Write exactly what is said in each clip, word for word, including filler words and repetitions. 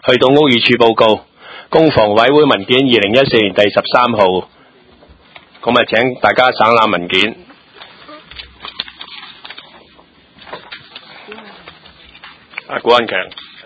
去到屋宇署報告，公房委會文件二零一四年第十三號，咁啊請大家省覽文件。阿古安強，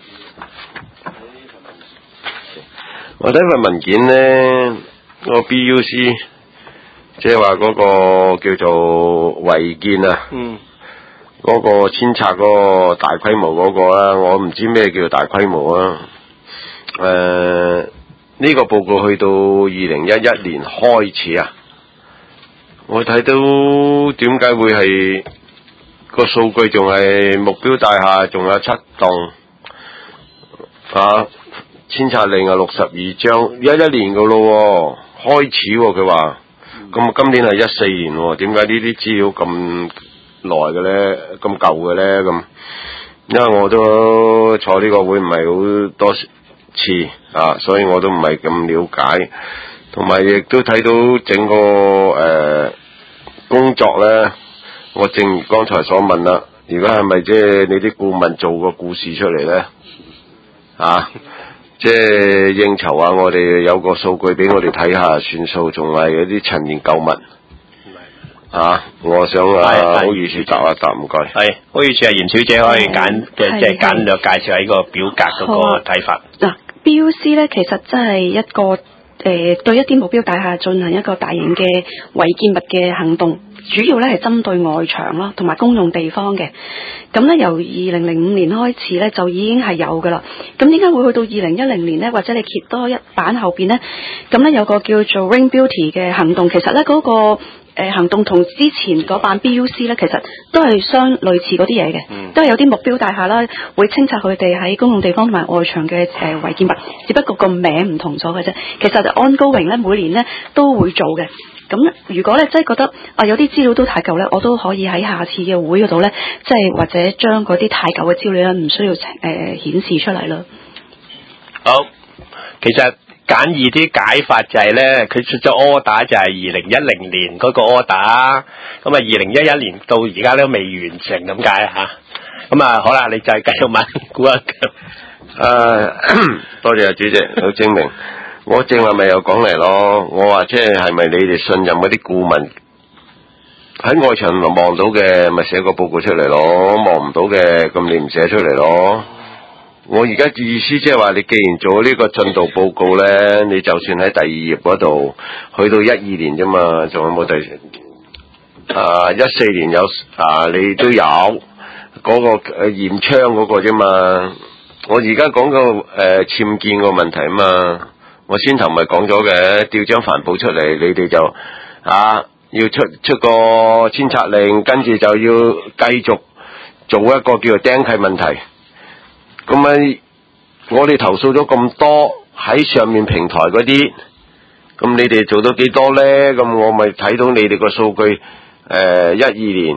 我睇份文件呢，個 B U C 即係話嗰個叫做違建啊，嗯，嗰個遷拆嗰個大規模嗰個啦，我唔知咩叫大規模啊。誒、呃，呢、這個報告去到二零一一年開始啊，我睇到點解會係？個數據仲係目標大廈，仲有七棟啊，遷拆令啊六十二張，一一年噶咯，開始佢話，咁今年係一四年，點解呢啲資料咁耐嘅咧，咁舊嘅咧咁？因為我都坐呢個會唔係好多次啊，所以我都唔係咁了解，同埋亦都睇到整個誒、呃、工作咧。我正如剛才所問啦，如果係咪即係你啲顧問做個故事出嚟咧？啊，即係應酬啊！我哋有個數據俾我哋睇下算數，仲係有啲陳年舊物。啊，我想啊，屋宇署答一答，唔該。係， 屋宇署係嚴小姐可以簡嘅，即係簡略介紹喺個表格嗰個睇法。 嗱 ，B U C 咧其實真係一個誒、呃、對一啲目標大廈進行一個大型嘅違建物嘅行動。主要咧係針對外牆咯，同埋公用地方嘅。咁咧由二零零五年開始咧就已經係有噶啦。咁點解會去到二零一零年咧？或者你揭多一版後邊咧？咁咧有個叫做 Ring Beauty 嘅行動，其實咧嗰、那個誒、呃、行動同之前嗰版 B U C 咧，其實都係相類似嗰啲嘢嘅，嗯、都係有啲目標大廈啦，會清拆佢哋喺公用地方同埋外牆嘅誒違建物，只不過個名唔同咗嘅啫。其實就 ongoing 咧，每年咧都會做嘅。咁如果咧真係覺得啊有啲資料都太舊咧，我都可以喺下次嘅會嗰度咧，即係或者將嗰啲太舊嘅資料咧，唔需要誒顯示出嚟咯。 好，其實簡易啲解法就係咧，佢出咗 order 就係二零一零年嗰個 order，咁啊二零一一年到而家都未完成咁解啊嚇。咁啊好啦，你就係繼續問古一強。 誒，多謝主席，好精明。我正話咪又講嚟咯，我話即係係咪你哋信任嗰啲顧問喺外牆望到嘅，咪寫個報告出嚟咯；望唔到嘅，咁你唔寫出嚟咯。我而家意思即係話，你既然做呢個進度報告咧，你就算喺第二頁嗰度，去到一二年啫嘛，仲有冇第啊一四年有啊？你都有嗰、嗰個誒驗窗嗰個啫嘛。我而家講個誒僭建個問題啊嘛。我先頭咪講咗嘅，調張帆布出嚟，你哋就啊要出出個遷拆令，跟住就要繼續做一個叫做釘契問題。咁咪我哋投訴咗咁多喺上面平台嗰啲，咁你哋做到幾多咧？咁我咪睇到你哋個數據，誒一二年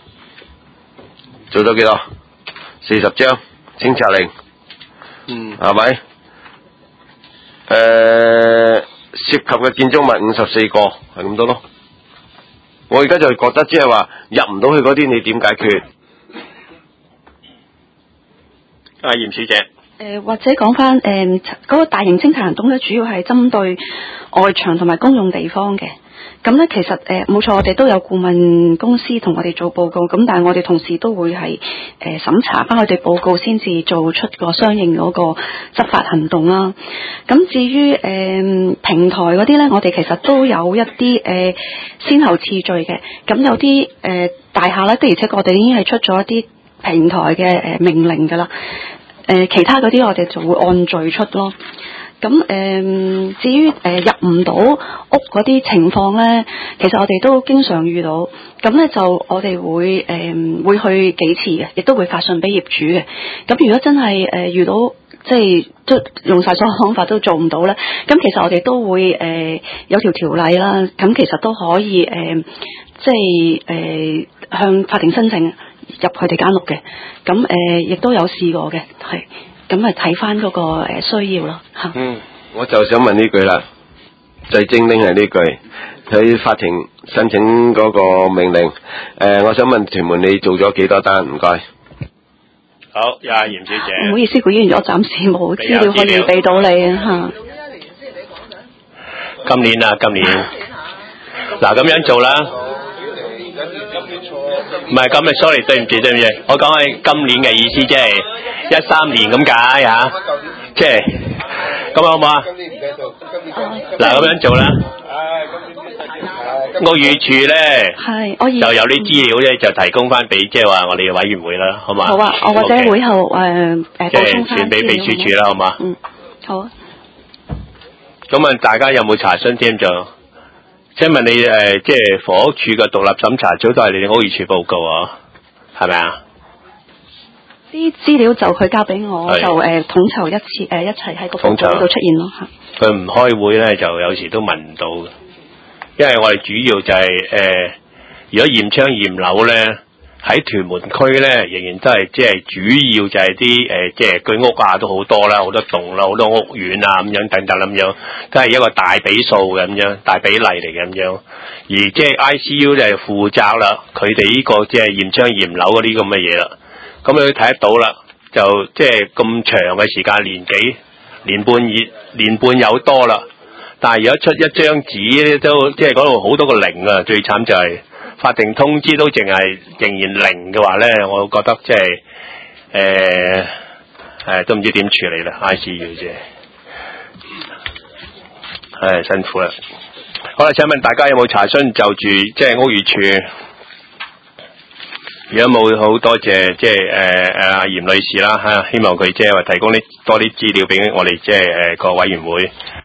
做咗幾多？四十張遷拆令，嗯，係咪？誒、呃，涉及嘅建築物五十四個，係咁多咯。我而家就覺得即係話入唔到去嗰啲，你點解決？ 阿嚴小姐，誒、 呃、或者講翻誒嗰個大型清拆行動咧，主要係針對外牆同埋公用地方嘅。咁咧，其實誒冇錯，我哋都有顧問公司同我哋做報告，咁但係我哋同時都會係誒審查翻佢哋報告，先至做出個相應嗰個執法行動啦。咁至於誒、呃、平台嗰啲咧，我哋其實都有一啲誒、呃、先後次序嘅。咁有啲誒、呃、大廈咧，的而且確我哋已經係出咗一啲平台嘅誒、呃、命令㗎啦。誒、呃、其他嗰啲我哋就會按序出咯。咁誒、呃，至於誒、呃、入唔到屋嗰啲情況咧，其實我哋都經常遇到。咁咧就我哋會誒、呃、會去幾次嘅，亦都會發信俾業主嘅。咁如果真係誒、呃、遇到即係都用晒所有方法都做唔到咧，咁其實我哋都會誒、呃、有條條例啦。咁其實都可以誒、呃，即係誒、呃、向法庭申請入佢哋間屋嘅。咁誒亦都有試過嘅，係。咁咪睇翻嗰個誒需要咯嚇。嗯， 我就想問呢句啦，最精靈係呢句，喺法庭申請嗰個命令。誒、呃，我想問屯門你做咗幾多單？唔該。 好，有阿嚴小姐。 唔好意思，顧議員，我暫時冇資料可以俾到你啊嚇。 今年啊，今年。嗱，咁樣做啦。唔係，今日 sorry， 對唔住，對唔住，我講係今年嘅意思，即係一三年咁解嚇，即係咁好唔好啊？嗱，咁樣做啦。屋宇署咧， 係，我就有啲資料咧，就提供翻俾即係話我哋嘅委員會啦，好嘛？ 好啊，我或者會後誒誒即係傳俾秘書處啦，好嘛？ 嗯，好啊。 咁啊，大家有冇查詢添就？請問你誒、呃，即係房屋署嘅獨立審查組都係你哋屋宇署報告啊？係咪啊？ 啲資料就佢交俾我，就誒、呃、統籌一次誒、呃、一齊喺個報告度出現咯嚇。 佢唔開會咧，就有時都問唔到嘅，因為我哋主要就係、是、誒、呃，如果驗窗驗樓咧，喺屯門區咧，仍然都係即係主要就係啲誒，即係居屋啊，都好多啦，好多棟啦，好多屋苑啊咁樣等等咁樣，都係一個大比數嘅咁樣，大比例嚟嘅咁樣。而即係 I C U 就係負責啦，佢哋呢個即係驗窗驗樓嗰啲咁嘅嘢啦。咁你睇得到啦，就即係咁長嘅時間，年幾年半以年半有多啦。但係如果出一張紙咧，都即係嗰度好多個零啊，最慘就係、是。法定通知都淨係仍然零嘅話咧，我覺得即係誒誒都唔知點處理啦 I C U 啫，係辛苦啦。好啦，請問大家有冇查詢就住即係屋宇署？如果冇，好多謝即係誒誒阿嚴女士啦嚇，希望佢即係話提供啲多啲資料俾我哋即係誒個委員會。